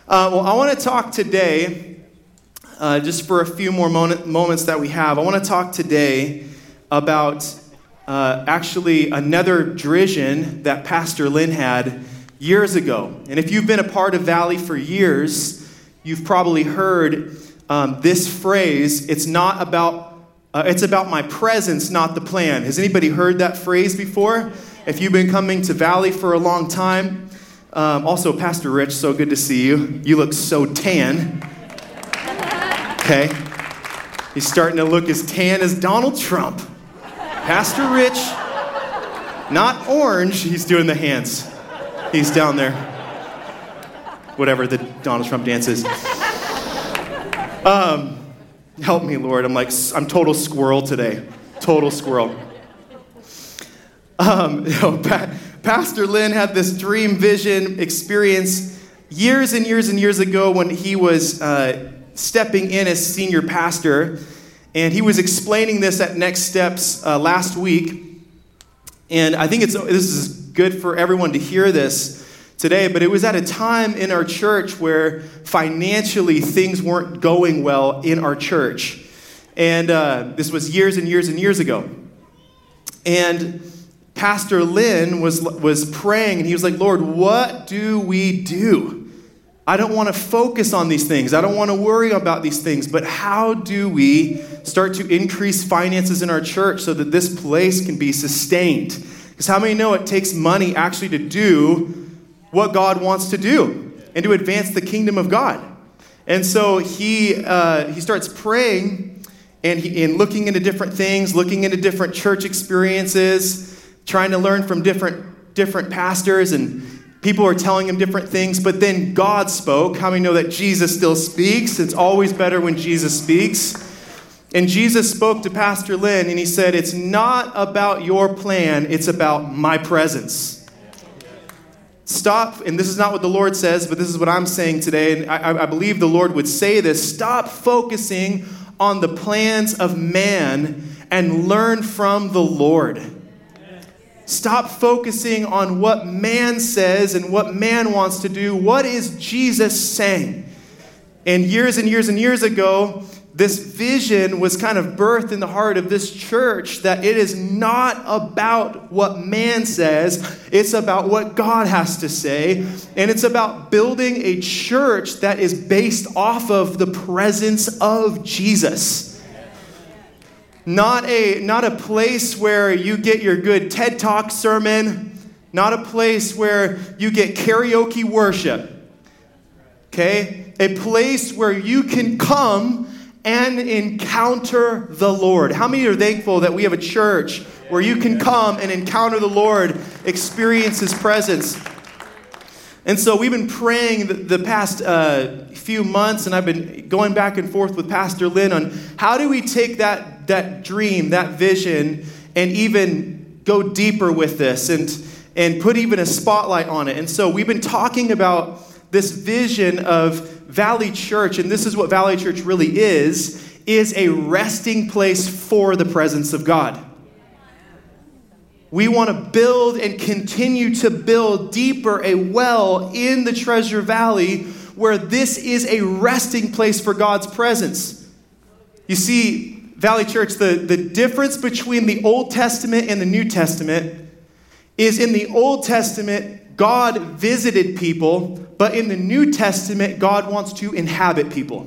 Well, I want to talk today, just for a few more moments that we have, I want to talk today about actually another vision that Pastor Lynn had years ago. And if you've been a part of Valley for years, you've probably heard this phrase, it's about my presence, not the plan. Has anybody heard that phrase before? If you've been coming to Valley for a long time. Also, Pastor Rich, so good to see you. You look so tan. Okay. He's starting to look as tan as Donald Trump. Pastor Rich, not orange. He's doing the hands. He's down there. Whatever the Donald Trump dance is. Help me, Lord. I'm total squirrel today. Total squirrel. Pastor Lynn had this dream vision experience years and years and years ago when he was stepping in as senior pastor. And he was explaining this at Next Steps last week. And I think this is good for everyone to hear this today. But it was at a time in our church where financially things weren't going well in our church. And this was years and years and years ago. And Pastor Lynn was praying, and he was like, Lord, what do we do? I don't want to focus on these things. I don't want to worry about these things. But how do we start to increase finances in our church so that this place can be sustained? Because how many know it takes money actually to do what God wants to do and to advance the kingdom of God? And so he starts praying and looking into different things, looking into different church experiences, trying to learn from different pastors, and people are telling him different things, but then God spoke. How many know that Jesus still speaks? It's always better when Jesus speaks. And Jesus spoke to Pastor Lynn, and he said, it's not about your plan, it's about my presence. Stop, and this is not what the Lord says, but this is what I'm saying today, and I believe the Lord would say this. Stop focusing on the plans of man and learn from the Lord. Stop focusing on what man says and what man wants to do. What is Jesus saying? And years and years and years ago, this vision was kind of birthed in the heart of this church that it is not about what man says. It's about what God has to say. And it's about building a church that is based off of the presence of Jesus. Not a place where you get your good TED Talk sermon. Not a place where you get karaoke worship. Okay? A place where you can come and encounter the Lord. How many are thankful that we have a church where you can come and encounter the Lord, experience His presence? And so we've been praying the past few months, and I've been going back and forth with Pastor Lynn on how do we take that dream, that vision, and even go deeper with this and put even a spotlight on it. And so we've been talking about this vision of Valley Church, and this is what Valley Church really is a resting place for the presence of God. We want to build and continue to build deeper a well in the Treasure Valley where this is a resting place for God's presence. You see, Valley Church, the difference between the Old Testament and the New Testament is in the Old Testament, God visited people, but in the New Testament, God wants to inhabit people.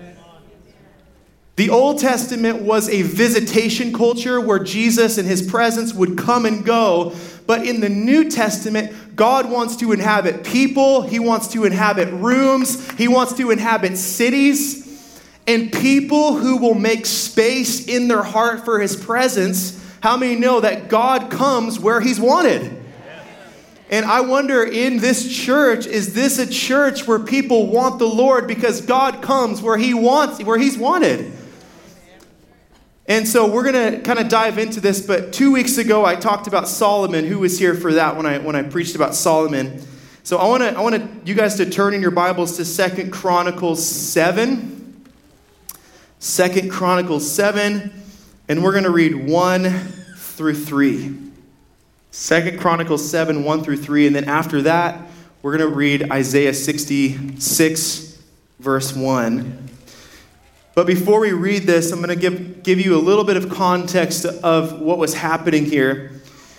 The Old Testament was a visitation culture where Jesus and His presence would come and go. But in the New Testament, God wants to inhabit people. He wants to inhabit rooms. He wants to inhabit cities. And people who will make space in their heart for His presence. How many know that God comes where He's wanted? And I wonder, in this church, is this a church where people want the Lord because God comes where He's wanted? And so we're going to kind of dive into this, but 2 weeks ago I talked about Solomon. Who was here for that when I preached about Solomon? So I want you guys to turn in your Bibles to 2 Chronicles 7. 2 Chronicles 7, and we're going to read 1 through 3. 2 Chronicles 7, 1 through 3, and then after that, We're going to read Isaiah 66, verse 1. But before we read this, I'm going to give you a little bit of context of what was happening here.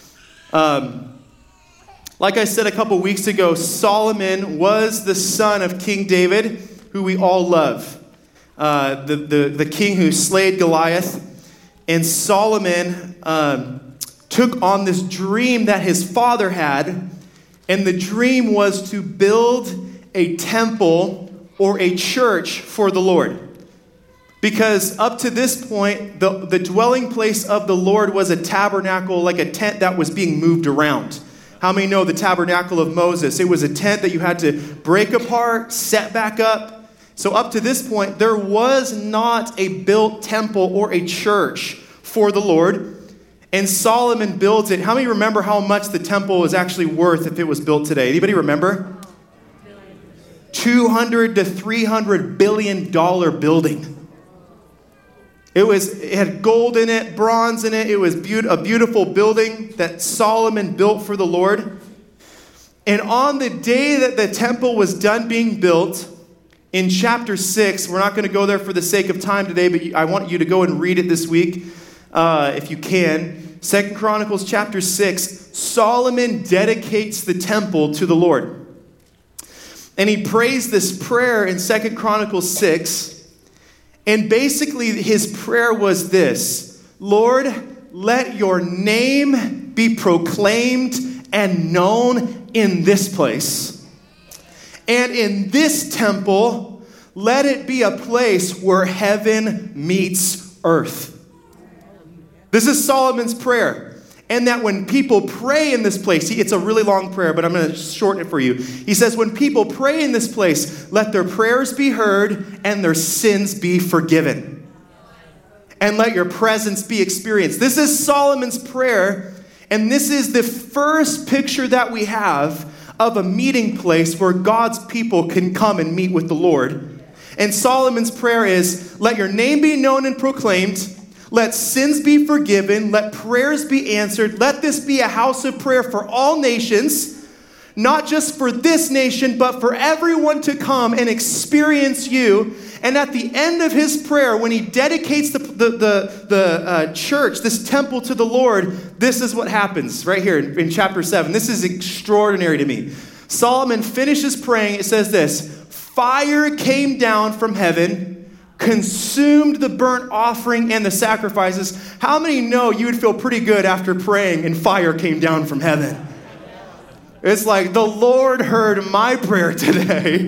Like I said a couple weeks ago, Solomon was the son of King David, who we all love. The king who slayed Goliath. And Solomon took on this dream that his father had. And the dream was to build a temple or a church for the Lord. Because up to this point, the dwelling place of the Lord was a tabernacle, like a tent that was being moved around. How many know the tabernacle of Moses? It was a tent that you had to break apart, set back up. So up to this point, there was not a built temple or a church for the Lord. And Solomon builds it. How many remember how much the temple was actually worth if it was built today? Anybody remember? $200 to $300 billion building. It had gold in it, bronze in it. It was a beautiful building that Solomon built for the Lord. And on the day that the temple was done being built, in chapter 6, we're not going to go there for the sake of time today, but I want you to go and read it this week, if you can. 2 Chronicles chapter 6, Solomon dedicates the temple to the Lord. And he prays this prayer in 2 Chronicles 6. And basically his prayer was this: Lord, let your name be proclaimed and known in this place. And in this temple, let it be a place where heaven meets earth. This is Solomon's prayer. And that when people pray in this place, it's a really long prayer, but I'm going to shorten it for you. He says, when people pray in this place, let their prayers be heard and their sins be forgiven. And let your presence be experienced. This is Solomon's prayer. And this is the first picture that we have of a meeting place where God's people can come and meet with the Lord. And Solomon's prayer is, let your name be known and proclaimed. Let sins be forgiven. Let prayers be answered. Let this be a house of prayer for all nations, not just for this nation, but for everyone to come and experience you. And at the end of his prayer, when he dedicates the church, this temple to the Lord, this is what happens right here in chapter 7. This is extraordinary to me. Solomon finishes praying. It says this: fire came down from heaven, consumed the burnt offering and the sacrifices. How many know you would feel pretty good after praying and fire came down from heaven? It's like, the Lord heard my prayer today.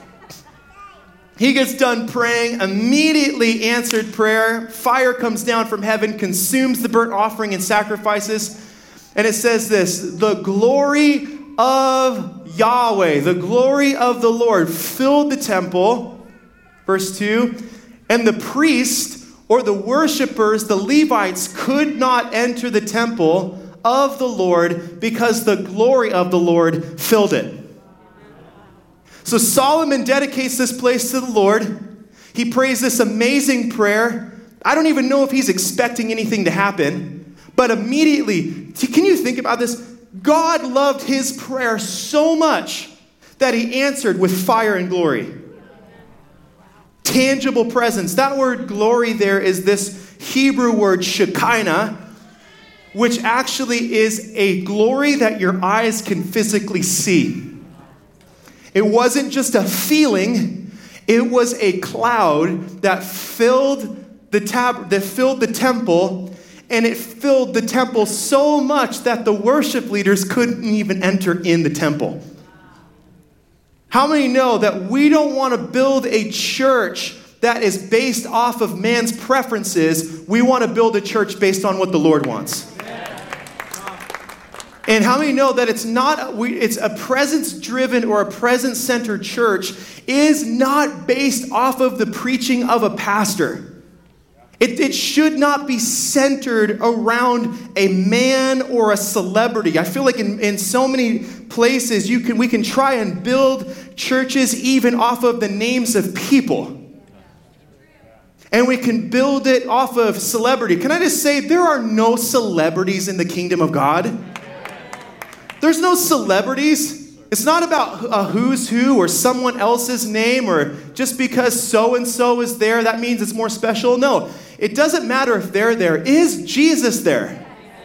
He gets done praying, immediately answered prayer. Fire comes down from heaven, consumes the burnt offering and sacrifices. And it says this: the glory of Yahweh, the glory of the Lord filled the temple. Verse 2, and the priest or the worshipers, the Levites, could not enter the temple of the Lord because the glory of the Lord filled it. So Solomon dedicates this place to the Lord. He prays this amazing prayer. I don't even know if he's expecting anything to happen, but immediately, can you think about this? God loved his prayer so much that he answered with fire and glory. Tangible presence. That word glory there is this Hebrew word Shekinah, which actually is a glory that your eyes can physically see. It wasn't just a feeling, it was a cloud that filled the temple, and it filled the temple so much that the worship leaders couldn't even enter in the temple. How many know that we don't want to build a church that is based off of man's preferences? We want to build a church based on what the Lord wants. And how many know that it's a presence-driven or a presence-centered church is not based off of the preaching of a pastor. It should not be centered around a man or a celebrity. I feel like in so many places we can try and build churches even off of the names of people. And we can build it off of celebrity. Can I just say, there are no celebrities in the kingdom of God? There's no celebrities. It's not about a who's who or someone else's name, or just because so-and-so is there, that means it's more special. No, it doesn't matter if they're there. Is Jesus there?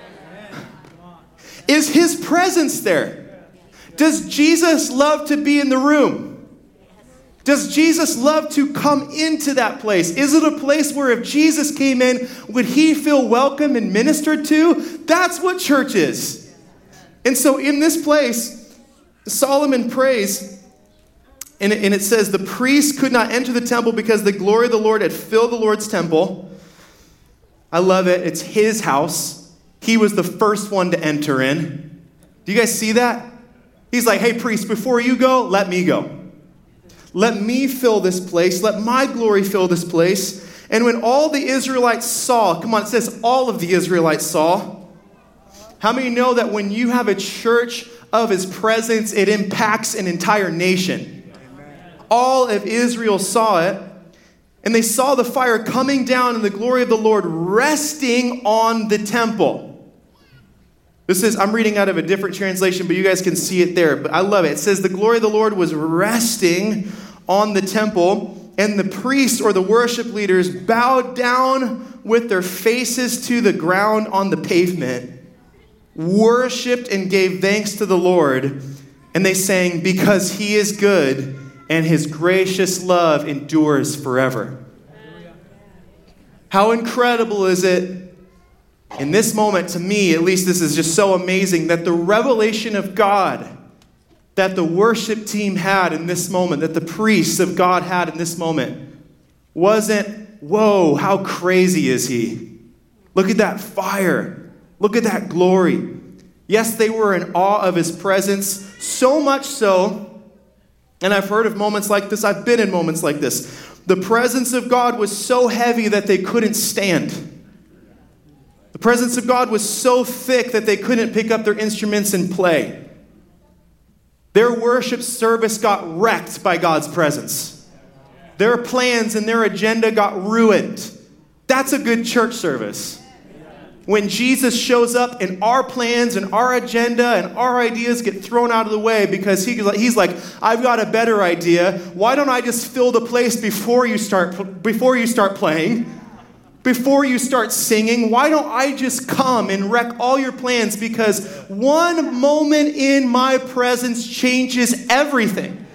Is his presence there? Does Jesus love to be in the room? Does Jesus love to come into that place? Is it a place where if Jesus came in, would he feel welcome and ministered to? That's what church is. And so in this place, Solomon prays, and it says, the priest could not enter the temple because the glory of the Lord had filled the Lord's temple. I love it. It's his house. He was the first one to enter in. Do you guys see that? He's like, hey, priest, before you go, let me go. Let me fill this place. Let my glory fill this place. And when all the Israelites saw, come on, it says all of the Israelites saw. How many know that when you have a church of his presence, it impacts an entire nation? All of Israel saw it. And they saw the fire coming down and the glory of the Lord resting on the temple. I'm reading out of a different translation, but you guys can see it there. But I love it. It says the glory of the Lord was resting on the temple, and the priests or the worship leaders bowed down with their faces to the ground on the pavement, worshipped and gave thanks to the Lord. And they sang, because he is good and his gracious love endures forever. How incredible is it? In this moment, to me, at least this is just so amazing, that the revelation of God that the worship team had in this moment, that the priests of God had in this moment, wasn't, whoa, how crazy is he? Look at that fire. Look at that glory. Yes, they were in awe of his presence, so much so, and I've heard of moments like this, I've been in moments like this. The presence of God was so heavy that they couldn't stand. The presence of God was so thick that they couldn't pick up their instruments and play. Their worship service got wrecked by God's presence. Their plans and their agenda got ruined. That's a good church service. When Jesus shows up and our plans and our agenda and our ideas get thrown out of the way because he's like, I've got a better idea. Why don't I just fill the place before you start playing? Before you start singing, why don't I just come and wreck all your plans? Because one moment in my presence changes everything.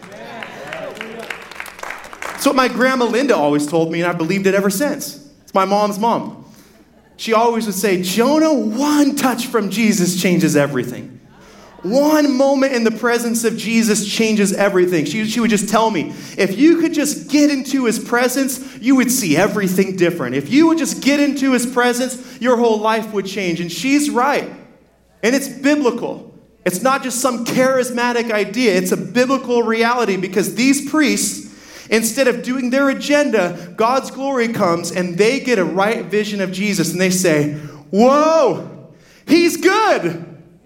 That's what my grandma Linda always told me, and I believed it ever since. It's my mom's mom. She always would say, Jonah, one touch from Jesus changes everything. One moment in the presence of Jesus changes everything. She would just tell me, if you could just get into his presence, you would see everything different. If you would just get into his presence, your whole life would change. And she's right. And it's biblical. It's not just some charismatic idea. It's a biblical reality, because these priests, instead of doing their agenda, God's glory comes and they get a right vision of Jesus and they say, whoa, he's good.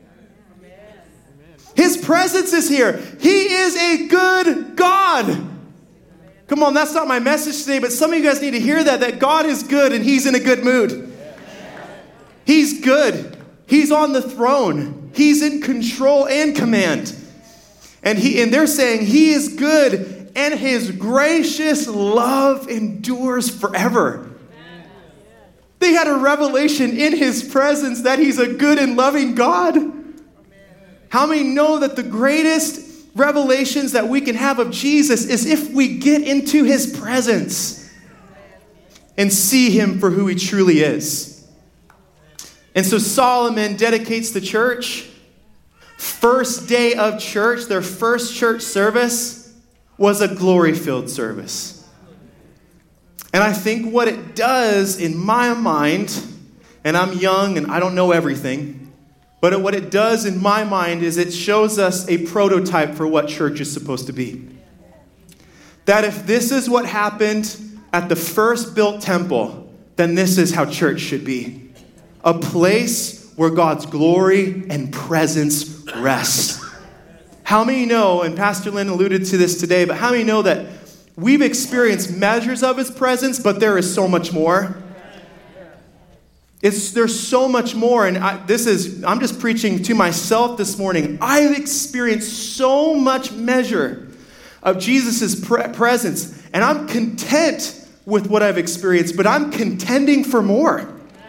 His presence is here. He is a good God. Come on, that's not my message today, but some of you guys need to hear that God is good and he's in a good mood. He's good. He's on the throne. He's in control and command. And they're saying he is good and his gracious love endures forever. They had a revelation in his presence that he's a good and loving God. How many know that the greatest revelations that we can have of Jesus is if we get into his presence and see him for who he truly is? And so Solomon dedicates the church. First day of church, their first church service was a glory-filled service. And I think what it does in my mind, and I'm young and I don't know everything, but what it does in my mind is it shows us a prototype for what church is supposed to be. That if this is what happened at the first built temple, then this is how church should be. A place where God's glory and presence rest. How many know, and Pastor Lynn alluded to this today, but how many know that we've experienced measures of his presence, but there is so much more? There's so much more, and I'm just preaching to myself this morning. I've experienced so much measure of Jesus' presence, and I'm content with what I've experienced, but I'm contending for more.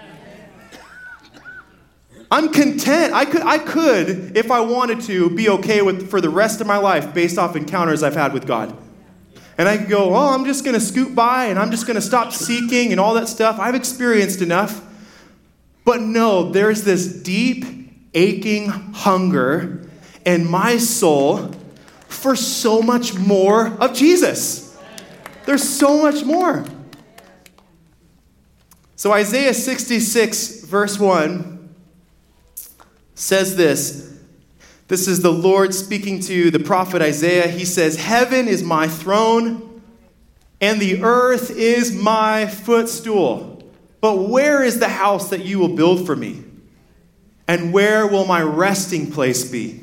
I'm content. I could, if I wanted to, be okay with for the rest of my life based off encounters I've had with God. And I could go, oh, I'm just going to scoot by, and I'm just going to stop seeking and all that stuff. I've experienced enough. But no, there's this deep, aching hunger in my soul for so much more of Jesus. There's so much more. So Isaiah 66, verse 1 says this. This is the Lord speaking to the prophet Isaiah. He says, "Heaven is my throne, and the earth is my footstool. But where is the house that you will build for me? And where will my resting place be?"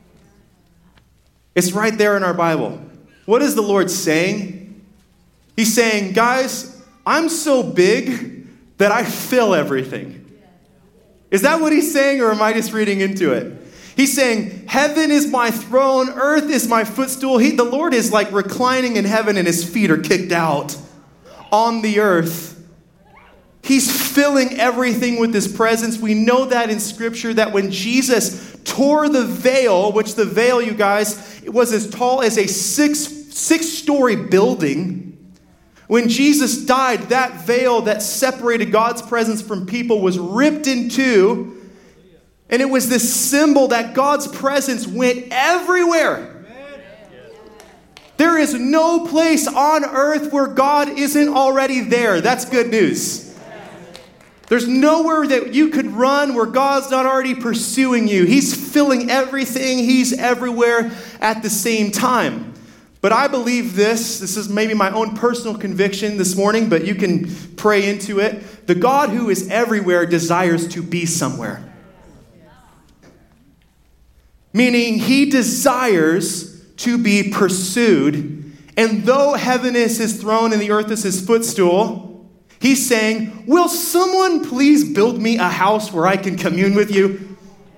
It's right there in our Bible. What is the Lord saying? He's saying, guys, I'm so big that I fill everything. Is that what he's saying, or am I just reading into it? He's saying, heaven is my throne, earth is my footstool. The Lord is like reclining in heaven and his feet are kicked out on the earth. He's filling everything with his presence. We know that in Scripture, that when Jesus tore the veil, which the veil, you guys, it was as tall as a six-story building. When Jesus died, that veil that separated God's presence from people was ripped in two. And it was this symbol that God's presence went everywhere. There is no place on earth where God isn't already there. That's good news. There's nowhere that you could run where God's not already pursuing you. He's filling everything. He's everywhere at the same time. But I believe this is maybe my own personal conviction this morning, but you can pray into it. The God who is everywhere desires to be somewhere. Meaning he desires to be pursued. And though heaven is his throne and the earth is his footstool, he's saying, will someone please build me a house where I can commune with you?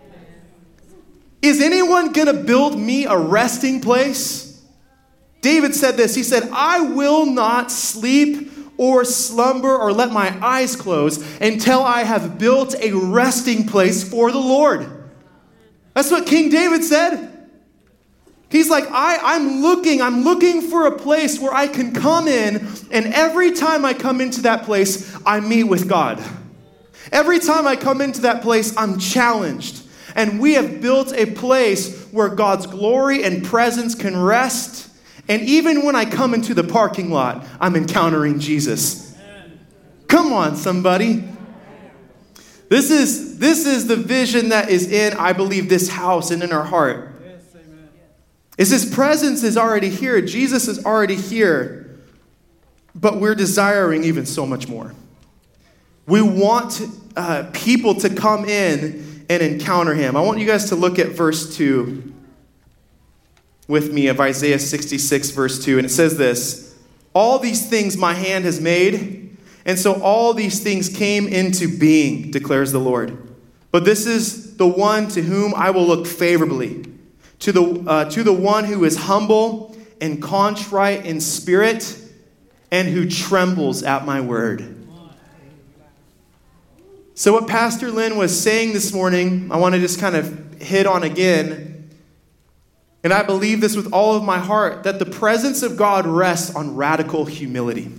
Is anyone going to build me a resting place? David said this. He said, I will not sleep or slumber or let my eyes close until I have built a resting place for the Lord. That's what King David said. He's like, I'm looking for a place where I can come in, and every time I come into that place, I meet with God. Every time I come into that place, I'm challenged. And we have built a place where God's glory and presence can rest. And even when I come into the parking lot, I'm encountering Jesus. Come on, somebody. This is the vision that is in, I believe, this house and in our heart. Is his presence is already here. Jesus is already here. But we're desiring even so much more. We want people to come in and encounter him. I want you guys to look at verse 2 with me of Isaiah 66, verse 2. And it says this, all these things my hand has made, and so all these things came into being, declares the Lord. But this is the one to whom I will look favorably. To the one who is humble and contrite in spirit and who trembles at my word. So what Pastor Lynn was saying this morning, I want to just kind of hit on again. And I believe this with all of my heart, that the presence of God rests on radical humility.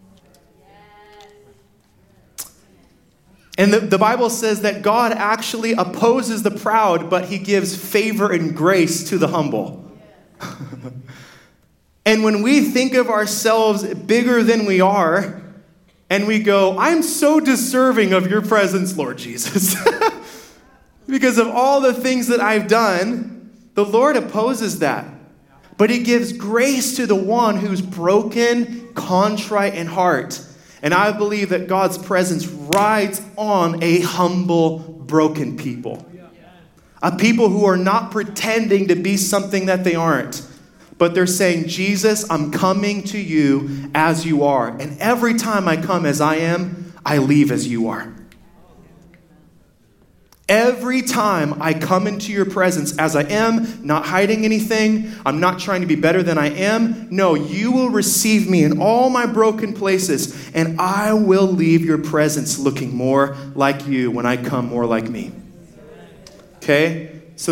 And the Bible says that God actually opposes the proud, but he gives favor and grace to the humble. And when we think of ourselves bigger than we are, and we go, I'm so deserving of your presence, Lord Jesus. Because of all the things that I've done, the Lord opposes that. But he gives grace to the one who's broken, contrite in heart. And I believe that God's presence rides on a humble, broken people. A people who are not pretending to be something that they aren't. But they're saying, Jesus, I'm coming to you as you are. And every time I come as I am, I leave as you are. Every time I come into your presence as I am, not hiding anything, I'm not trying to be better than I am. No, you will receive me in all my broken places, and I will leave your presence looking more like you when I come more like me. Okay? So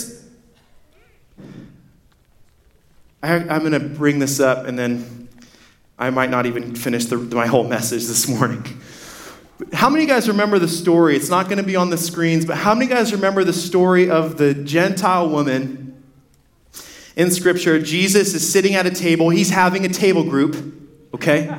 I'm going to bring this up, and then I might not even finish my whole message this morning. How many of you guys remember the story? It's not going to be on the screens, but how many of you guys remember the story of the Gentile woman in Scripture? Jesus is sitting at a table. He's having a table group, okay?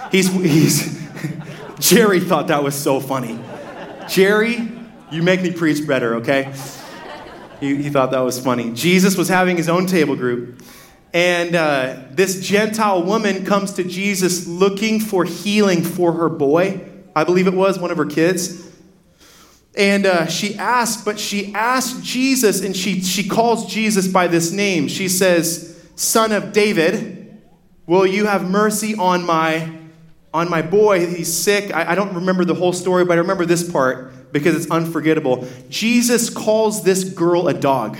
Jerry thought that was so funny. Jerry, you make me preach better, okay? He thought that was funny. Jesus was having his own table group. And this Gentile woman comes to Jesus looking for healing for her boy. I believe it was one of her kids. And she asked Jesus, and she calls Jesus by this name. She says, "Son of David, will you have mercy on my boy? He's sick." I don't remember the whole story, but I remember this part because it's unforgettable. Jesus calls this girl a dog.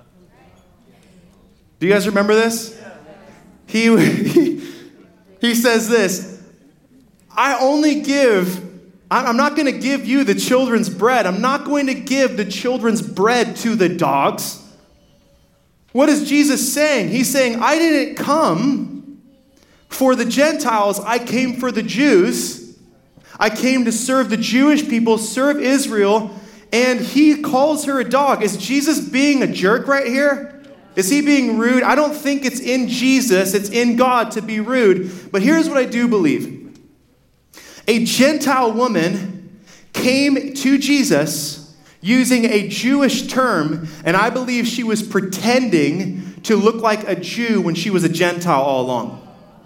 Do you guys remember this? He says this, I'm not going to give you the children's bread. I'm not going to give the children's bread to the dogs. What is Jesus saying? He's saying, I didn't come for the Gentiles. I came for the Jews. I came to serve the Jewish people, serve Israel, and he calls her a dog. Is Jesus being a jerk right here? Is he being rude? I don't think it's in Jesus. It's in God to be rude. But here's what I do believe. A Gentile woman came to Jesus using a Jewish term, and I believe she was pretending to look like a Jew when she was a Gentile all along.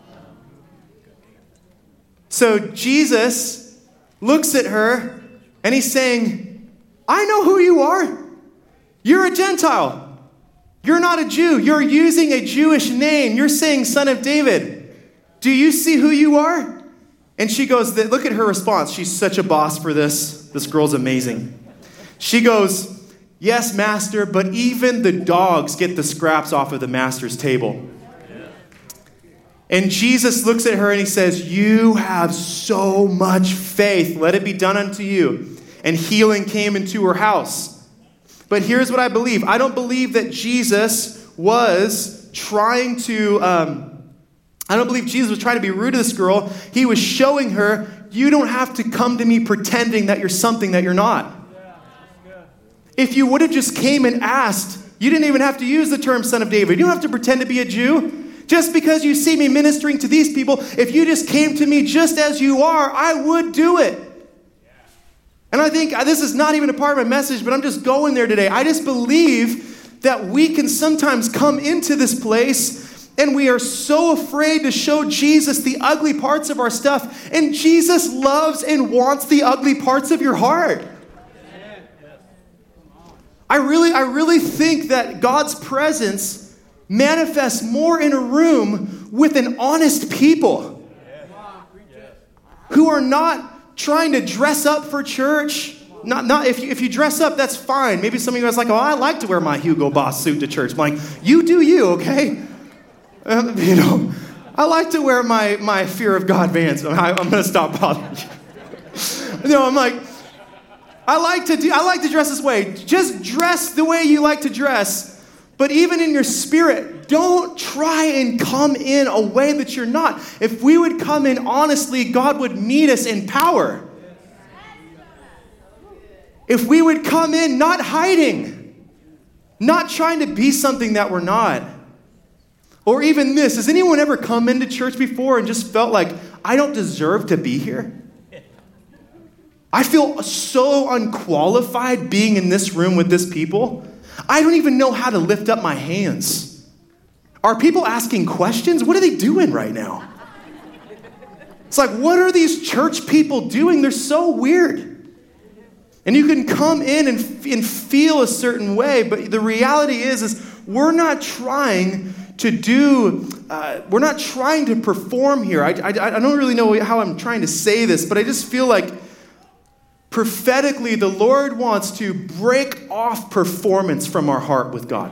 So Jesus looks at her, and he's saying, I know who you are. You're a Gentile. You're not a Jew. You're using a Jewish name. You're saying Son of David. Do you see who you are? And she goes, look at her response. She's such a boss for this. This girl's amazing. She goes, yes, master, but even the dogs get the scraps off of the master's table. And Jesus looks at her and he says, you have so much faith. Let it be done unto you. And healing came into her house. But here's what I believe. I don't believe that Jesus was trying to... I don't believe Jesus was trying to be rude to this girl. He was showing her, you don't have to come to me pretending that you're something that you're not. If you would have just came and asked, you didn't even have to use the term Son of David. You don't have to pretend to be a Jew. Just because you see me ministering to these people, if you just came to me just as you are, I would do it. And I think this is not even a part of my message, but I'm just going there today. I just believe that we can sometimes come into this place and we are so afraid to show Jesus the ugly parts of our stuff. And Jesus loves and wants the ugly parts of your heart. I really think that God's presence manifests more in a room with an honest people who are not trying to dress up for church. Not if you dress up, that's fine. Maybe some of you guys are like, oh, I like to wear my Hugo Boss suit to church. I'm like, you do you, okay? I like to wear my Fear of God Vans. I'm going to stop bothering you. I'm like, I like to dress this way. Just dress the way you like to dress. But even in your spirit, don't try and come in a way that you're not. If we would come in honestly, God would meet us in power. If we would come in not hiding, not trying to be something that we're not. Or even this, has anyone ever come into church before and just felt like, I don't deserve to be here? I feel so unqualified being in this room with this people. I don't even know how to lift up my hands. Are people asking questions? What are they doing right now? It's like, what are these church people doing? They're so weird. And you can come in and feel a certain way, but the reality is we're not trying to perform here. I don't really know how I'm trying to say this, but I just feel like prophetically, the Lord wants to break off performance from our heart with God.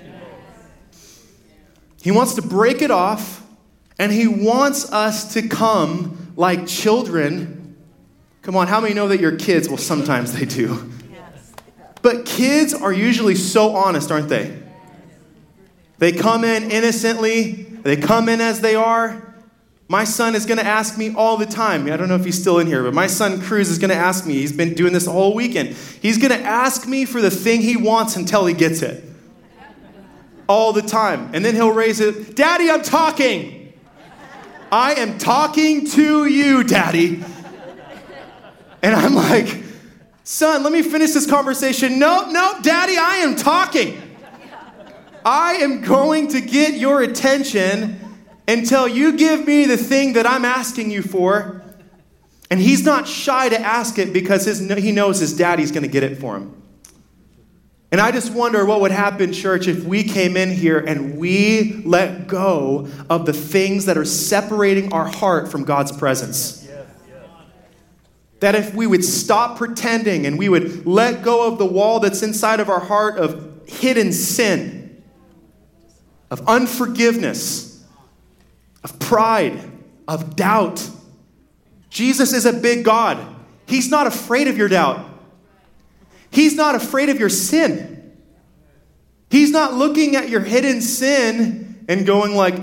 He wants to break it off, and he wants us to come like children. Come on, how many know that your kids? Well, sometimes they do. But kids are usually so honest, aren't they? They come in innocently. They come in as they are. My son is going to ask me all the time. I don't know if he's still in here, but my son Cruz is going to ask me. He's been doing this the whole weekend. He's going to ask me for the thing he wants until he gets it. All the time. And then he'll raise it. Daddy, I'm talking. I am talking to you, Daddy. And I'm like, son, let me finish this conversation. No, Daddy, I am talking. I am going to get your attention until you give me the thing that I'm asking you for. And he's not shy to ask it because he knows his daddy's going to get it for him. And I just wonder what would happen, church, if we came in here and we let go of the things that are separating our heart from God's presence. That if we would stop pretending and we would let go of the wall that's inside of our heart of hidden sin, of unforgiveness, of pride, of doubt. Jesus is a big God. He's not afraid of your doubt. He's not afraid of your sin. He's not looking at your hidden sin and going like,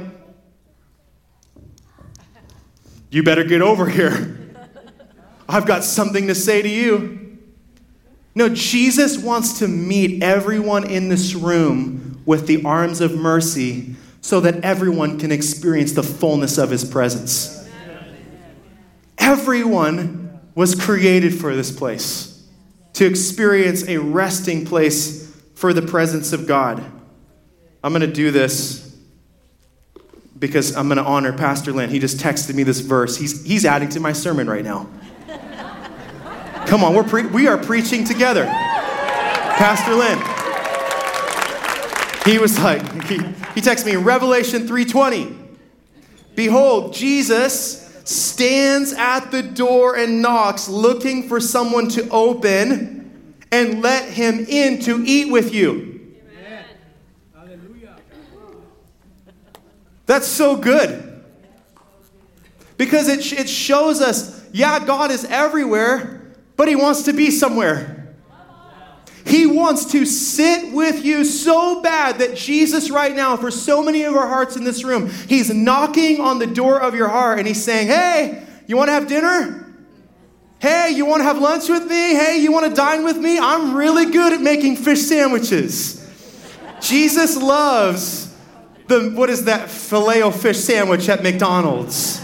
you better get over here. I've got something to say to you. No, Jesus wants to meet everyone in this room with the arms of mercy so that everyone can experience the fullness of his presence. Everyone was created for this place, to experience a resting place for the presence of God. I'm going to do this because I'm going to honor Pastor Lynn. He just texted me this verse. He's adding to my sermon right now. Come on, we are preaching together. Pastor Lynn. He was like, he texted me, Revelation 3:20. Behold, Jesus stands at the door and knocks, looking for someone to open and let him in to eat with you. Amen. Hallelujah. That's so good. Because it shows us, yeah, God is everywhere, but he wants to be somewhere. He wants to sit with you so bad that Jesus right now, for so many of our hearts in this room, he's knocking on the door of your heart and he's saying, hey, you want to have dinner? Hey, you want to have lunch with me? Hey, you want to dine with me? I'm really good at making fish sandwiches. Jesus loves what is that Filet-O-Fish sandwich at McDonald's?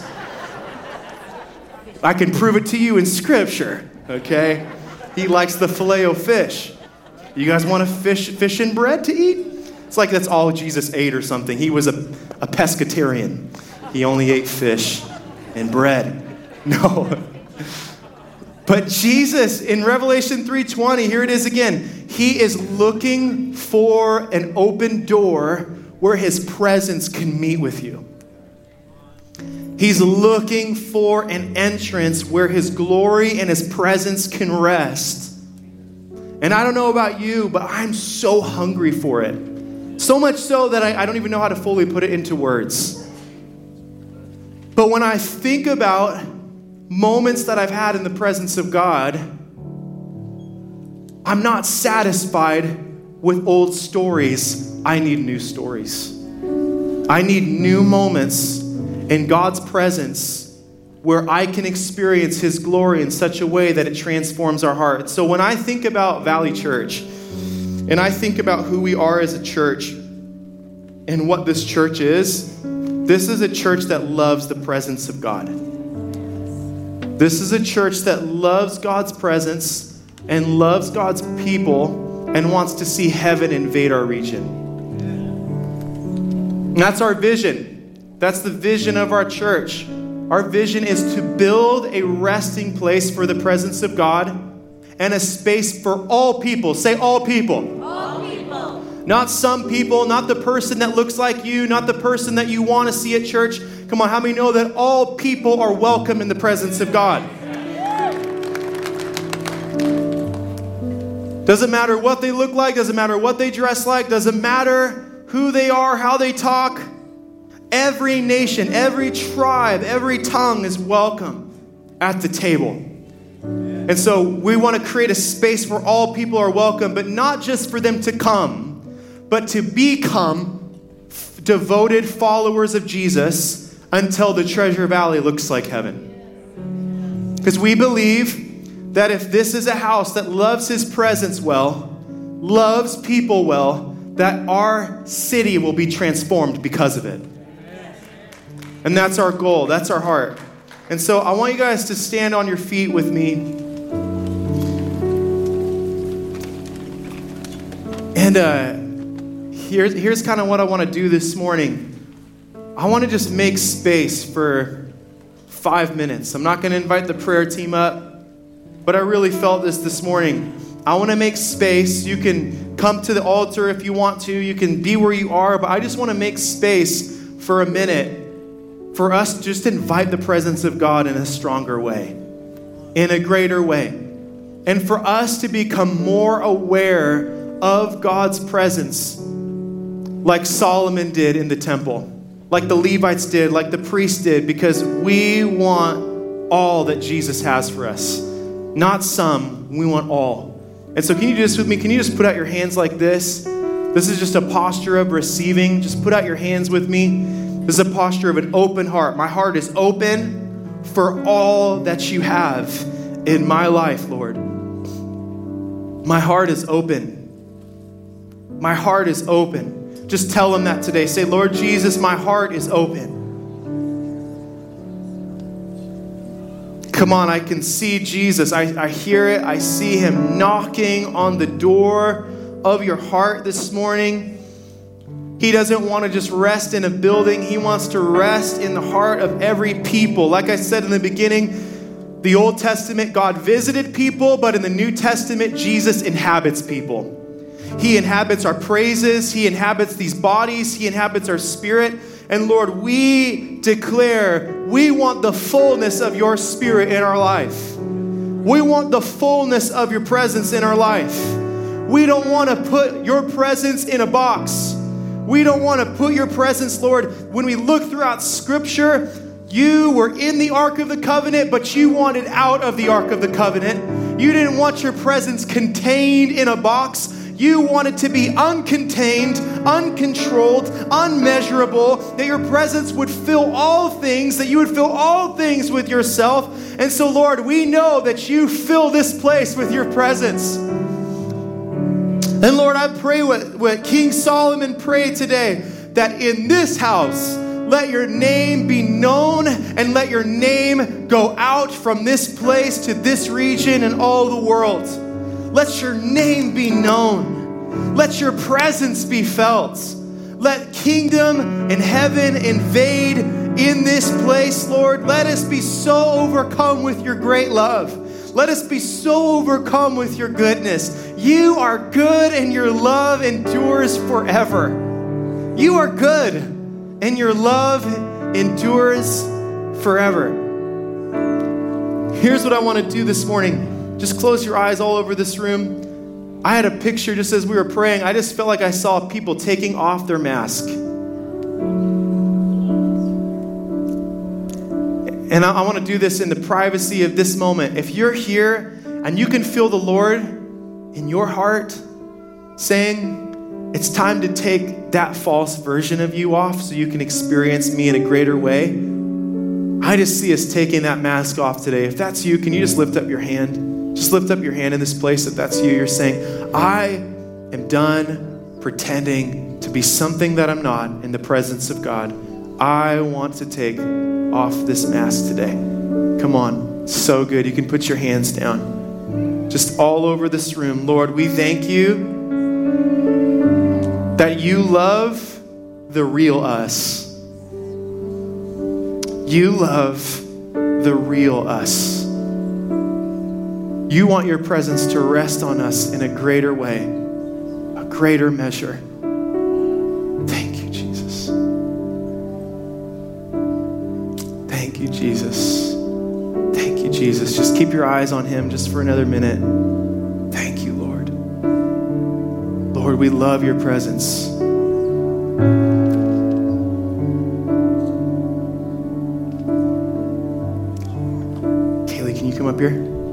I can prove it to you in Scripture, okay? He likes the Filet-O-Fish. You guys want a fish and bread to eat? It's like that's all Jesus ate or something. He was a pescatarian. He only ate fish and bread. No. But Jesus, in Revelation 3:20, here it is again. He is looking for an open door where his presence can meet with you. He's looking for an entrance where his glory and his presence can rest. And I don't know about you, but I'm so hungry for it. So much so that I don't even know how to fully put it into words. But when I think about moments that I've had in the presence of God, I'm not satisfied with old stories. I need new stories. I need new moments in God's presence where I can experience his glory in such a way that it transforms our heart. So when I think about Valley Church, and I think about who we are as a church, and what this church is, this is a church that loves the presence of God. This is a church that loves God's presence and loves God's people and wants to see heaven invade our region. And that's our vision. That's the vision of our church. Our vision is to build a resting place for the presence of God and a space for all people. Say all people. All people. Not some people, not the person that looks like you, not the person that you want to see at church. Come on, how many know that all people are welcome in the presence of God? Doesn't matter what they look like, doesn't matter what they dress like, doesn't matter who they are, how they talk. Every nation, every tribe, every tongue is welcome at the table. And so we want to create a space where all people are welcome, but not just for them to come, but to become devoted followers of Jesus until the Treasure Valley looks like heaven. Because we believe that if this is a house that loves his presence well, loves people well, that our city will be transformed because of it. And that's our goal. That's our heart. And so I want you guys to stand on your feet with me. And here's kind of what I want to do this morning. I want to just make space for 5 minutes. I'm not going to invite the prayer team up, but I really felt this morning. I want to make space. You can come to the altar if you want to. You can be where you are, but I just want to make space for a minute for us to just invite the presence of God in a stronger way, in a greater way. And for us to become more aware of God's presence like Solomon did in the temple, like the Levites did, like the priests did, because we want all that Jesus has for us. Not some, we want all. And so can you do this with me? Can you just put out your hands like this? This is just a posture of receiving. Just put out your hands with me. This is a posture of an open heart. My heart is open for all that you have in my life, Lord. My heart is open. My heart is open. Just tell him that today. Say, Lord Jesus, my heart is open. Come on, I can see Jesus. I hear it. I see him knocking on the door of your heart this morning. He doesn't want to just rest in a building. He wants to rest in the heart of every people. Like I said in the beginning, the Old Testament, God visited people, but in the New Testament, Jesus inhabits people. He inhabits our praises. He inhabits these bodies. He inhabits our spirit. And Lord, we declare we want the fullness of your spirit in our life. We want the fullness of your presence in our life. We don't want to put your presence in a box. We don't want to put your presence, Lord. When we look throughout Scripture, you were in the Ark of the Covenant, but you wanted out of the Ark of the Covenant. You didn't want your presence contained in a box. You wanted to be uncontained, uncontrolled, unmeasurable, that your presence would fill all things, that you would fill all things with yourself. And so, Lord, we know that you fill this place with your presence. And Lord, I pray what King Solomon prayed today, that in this house, let your name be known and let your name go out from this place to this region and all the world. Let your name be known. Let your presence be felt. Let kingdom and heaven invade in this place, Lord. Let us be so overcome with your great love. Let us be so overcome with your goodness. You are good and your love endures forever. You are good and your love endures forever. Here's what I want to do this morning. Just close your eyes all over this room. I had a picture just as we were praying. I just felt like I saw people taking off their mask. And I want to do this in the privacy of this moment. If you're here and you can feel the Lord in your heart saying, it's time to take that false version of you off so you can experience me in a greater way, I just see us taking that mask off today. If that's you, can you just lift up your hand? Just lift up your hand in this place if that's you. You're saying, I am done pretending to be something that I'm not in the presence of God. I want to take off this mask today. Come on. So good. You can put your hands down. Just all over this room. Lord, we thank you that you love the real us. You love the real us. You want your presence to rest on us in a greater way, a greater measure. Thank you, Jesus. Thank you, Jesus. Thank you, Jesus. Just keep your eyes on him just for another minute. Thank you, Lord. Lord, we love your presence. Kaylee, can you come up here?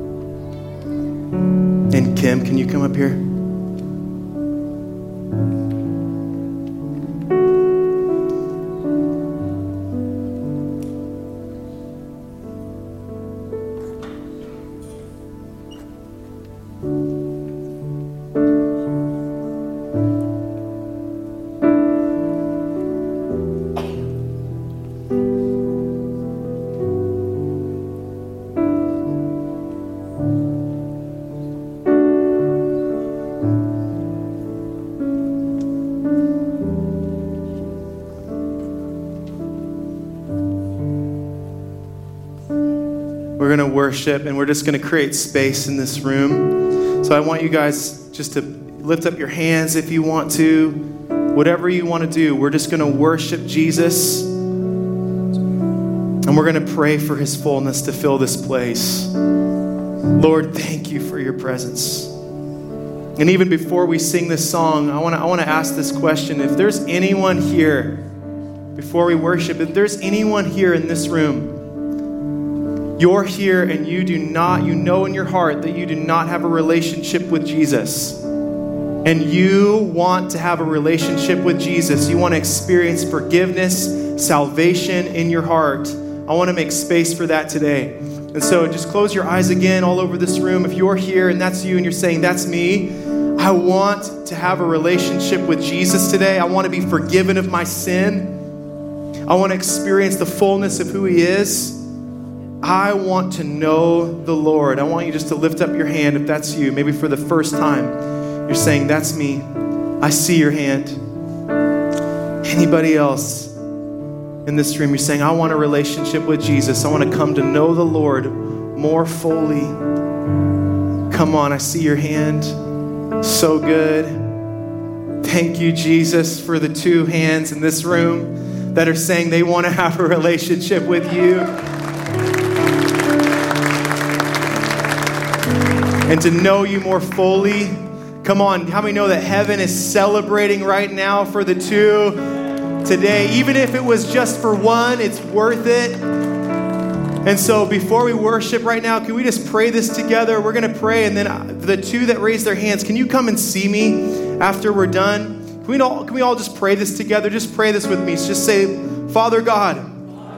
And Kim, can you come up here? We're going to worship, and we're just going to create space in this room. So I want you guys just to lift up your hands if you want to. Whatever you want to do, we're just going to worship Jesus. And we're going to pray for his fullness to fill this place. Lord, thank you for your presence. And even before we sing this song, I want to ask this question. If there's anyone here, before we worship, if there's anyone here in this room, you're here and you know in your heart that you do not have a relationship with Jesus. And you want to have a relationship with Jesus. You want to experience forgiveness, salvation in your heart. I want to make space for that today. And so just close your eyes again all over this room. If you're here and that's you and you're saying, that's me, I want to have a relationship with Jesus today. I want to be forgiven of my sin. I want to experience the fullness of who he is. I want to know the Lord. I want you just to lift up your hand if that's you. Maybe for the first time, you're saying, that's me. I see your hand. Anybody else in this room, you're saying, I want a relationship with Jesus. I want to come to know the Lord more fully. Come on, I see your hand. So good. Thank you, Jesus, for the 2 hands in this room that are saying they want to have a relationship with you. And to know you more fully. Come on, how many know that heaven is celebrating right now for the 2 today? Even if it was just for 1, it's worth it. And so before we worship right now, can we just pray this together? We're going to pray, and then the 2 that raise their hands, can you come and see me after we're done? Can we all just pray this together? Just pray this with me. Just say, Father God,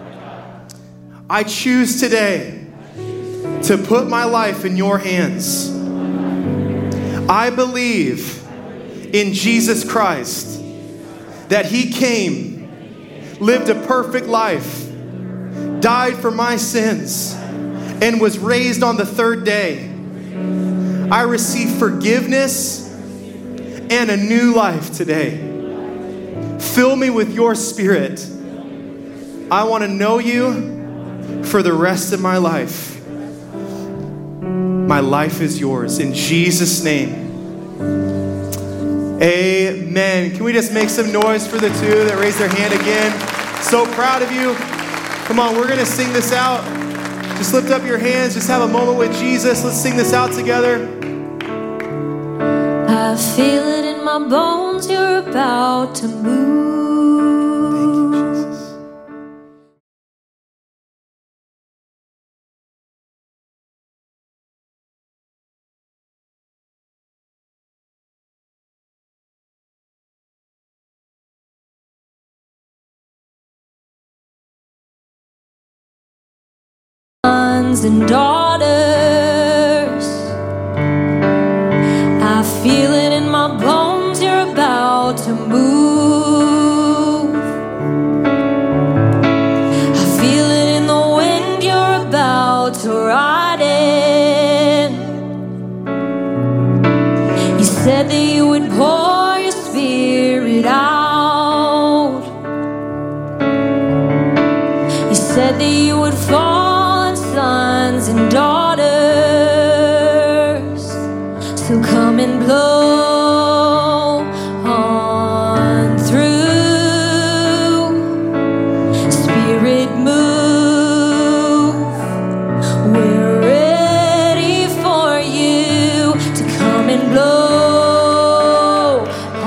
I choose today to put my life in your hands. I believe in Jesus Christ, that he came, lived a perfect life, died for my sins, and was raised on the 3rd day. I receive forgiveness and a new life today. Fill me with your Spirit. I want to know you for the rest of my life. My life is yours. In Jesus' name. Amen. Can we just make some noise for the 2 that raised their hand again? So proud of you. Come on, we're going to sing this out. Just lift up your hands. Just have a moment with Jesus. Let's sing this out together. I feel it in my bones. You're about to move. Sons and daughters, I feel it in my bones. You're about to move. I feel it in the wind. You're about to ride in. You said that you would pour your Spirit out. You said that you would fall, sons and daughters. So come and blow on through. Spirit, move. We're ready for you to come and blow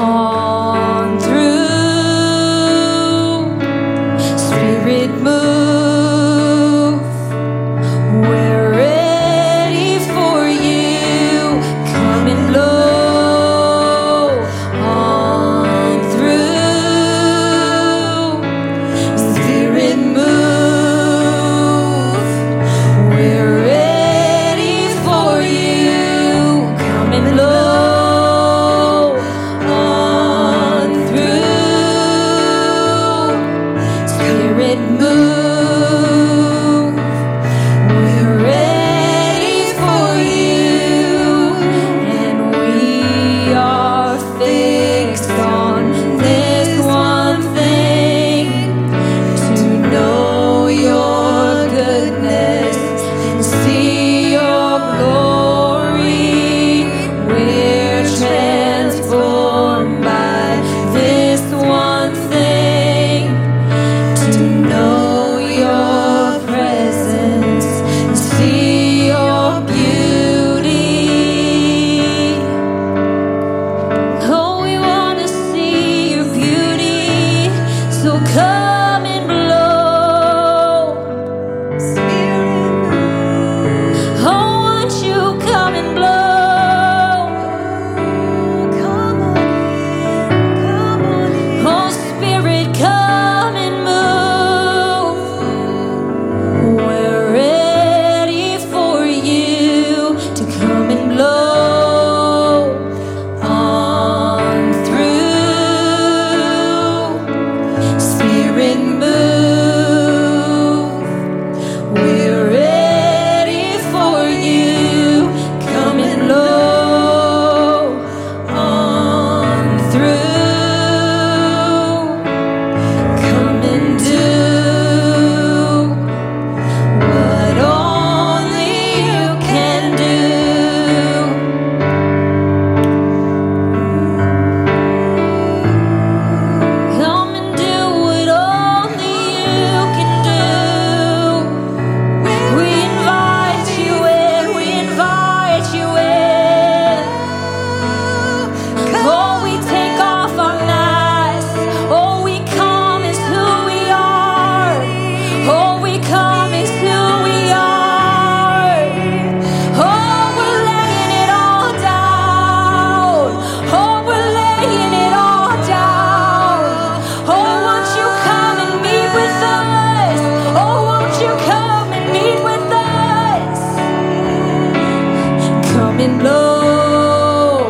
and blow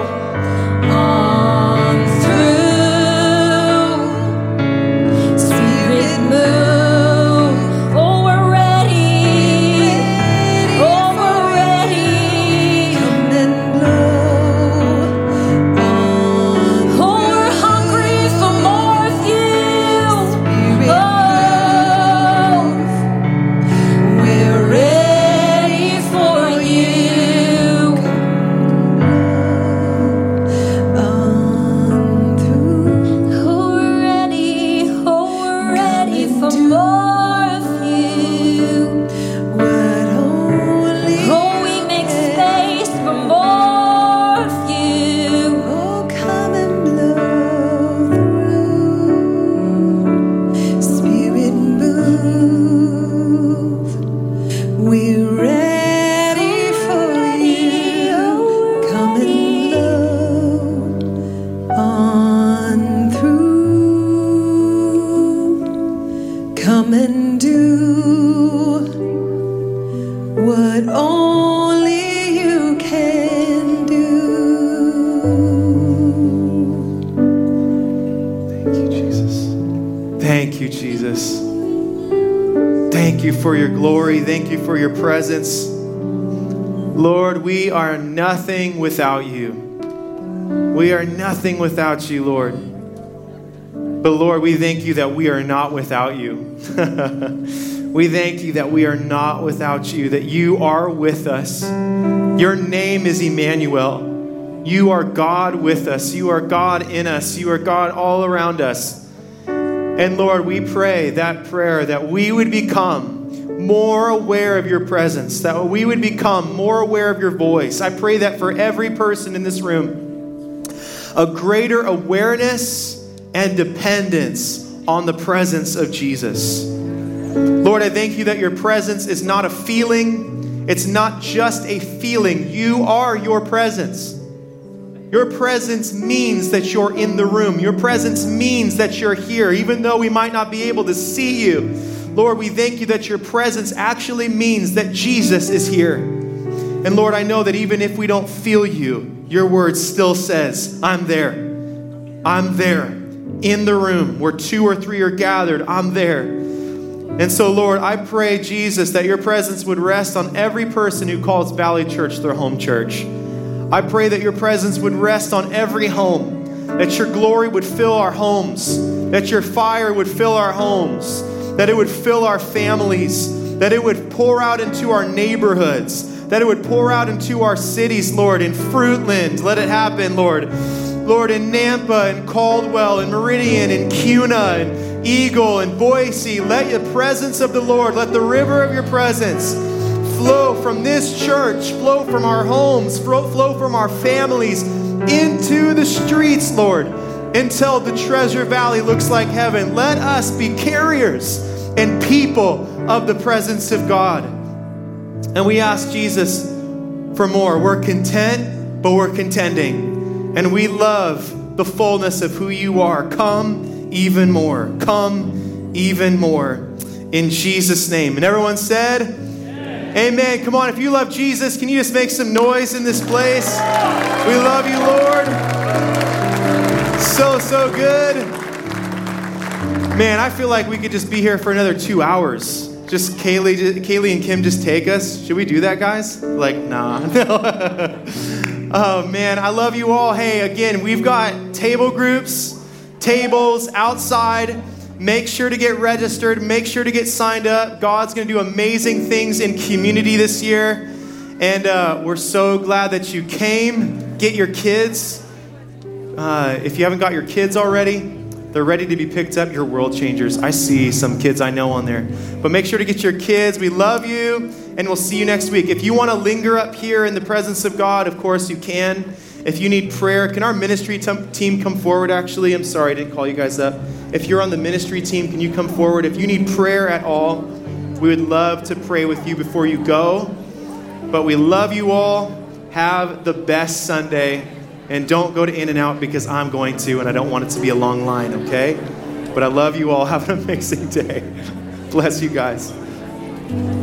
on through. Spirit move. Oh, we're ready. Oh, we're ready. Come and blow on through. Oh, we're hungry for more of you. Oh, we're ready for you. On through. Oh, we're ready. Oh, we're ready for more of you. What only oh, we make space for more of you. Oh, come and blow through. Spirit move. We're ready for you. Come and blow on through. Come and do what only you can do. Thank you, Jesus. Thank you, Jesus. Thank you for your glory. Thank you for your presence. Lord, we are nothing without you. We are nothing without you, Lord. But Lord, we thank you that we are not without you. We thank you that we are not without you, that you are with us. Your name is Emmanuel. You are God with us. You are God in us. You are God all around us. And Lord, we pray that prayer that we would become more aware of your presence, that we would become more aware of your voice. I pray that for every person in this room, a greater awareness and dependence on the presence of Jesus. Lord, I thank you that your presence is not a feeling. It's not just a feeling. You are your presence. Your presence means that you're in the room. Your presence means that you're here, even though we might not be able to see you. Lord, we thank you that your presence actually means that Jesus is here. And Lord, I know that even if we don't feel you, your word still says, I'm there. I'm there in the room where 2 or 3 are gathered. I'm there. And so, Lord, I pray, Jesus, that your presence would rest on every person who calls Valley Church their home church. I pray that your presence would rest on every home, that your glory would fill our homes, that your fire would fill our homes, that it would fill our families, that it would pour out into our neighborhoods, that it would pour out into our cities, Lord, in Fruitland. Let it happen, Lord. Lord, in Nampa and Caldwell and Meridian and Cuna and Eagle and Boise, let the presence of the Lord, let the river of your presence flow from this church, flow from our homes, flow from our families into the streets, Lord, until the Treasure Valley looks like heaven. Let us be carriers and people of the presence of God. And we ask Jesus for more. We're content, but we're contending. And we love the fullness of who you are. Come even more. Come even more. In Jesus' name. And everyone said, Amen. Come on, if you love Jesus, can you just make some noise in this place? We love you, Lord. So good. Man, I feel like we could just be here for another 2 hours. Just Kaylee and Kim just take us. Should we do that, guys? Like, nah. Oh, man, I love you all. Hey, again, we've got table groups, tables outside. Make sure to get registered. Make sure to get signed up. God's going to do amazing things in community this year. And we're so glad that you came. Get your kids. If you haven't got your kids already, they're ready to be picked up. You're world changers. I see some kids I know on there. But make sure to get your kids. We love you. And we'll see you next week. If you want to linger up here in the presence of God, of course you can. If you need prayer, can our ministry team come forward, actually? I'm sorry, I didn't call you guys up. If you're on the ministry team, can you come forward? If you need prayer at all, we would love to pray with you before you go. But we love you all. Have the best Sunday. And don't go to In-N-Out because I'm going to, and I don't want it to be a long line, okay? But I love you all. Have an amazing day. Bless you guys.